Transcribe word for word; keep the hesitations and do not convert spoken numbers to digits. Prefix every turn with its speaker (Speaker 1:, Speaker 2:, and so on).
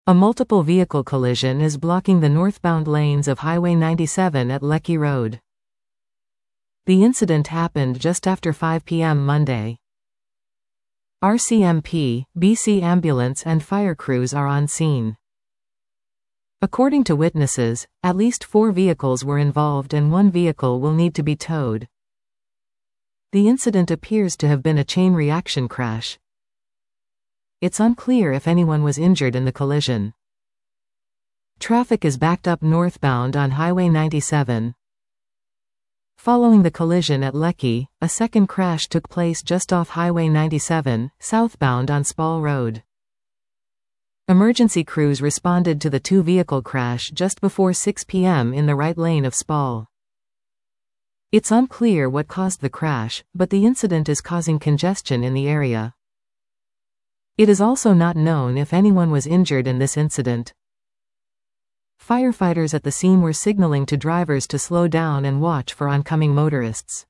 Speaker 1: A multiple vehicle collision is blocking the northbound lanes of Highway ninety-seven at Lekki Road. The incident happened just after five p m Monday. R C M P, B C ambulance and fire crews are on scene. According to witnesses, at least four vehicles were involved and one vehicle will need to be towed. The incident appears to have been a chain reaction crash. It's unclear if anyone was injured in the collision. Traffic is backed up northbound on Highway ninety-seven. Following the collision at Lekki, a second crash took place just off Highway ninety-seven, southbound on Spall Road. Emergency crews responded to the two-vehicle crash just before six p m in the right lane of Spall. It's unclear what caused the crash, but the incident is causing congestion in the area. It is also not known if anyone was injured in this incident. Firefighters at the scene were signaling to drivers to slow down and watch for oncoming motorists.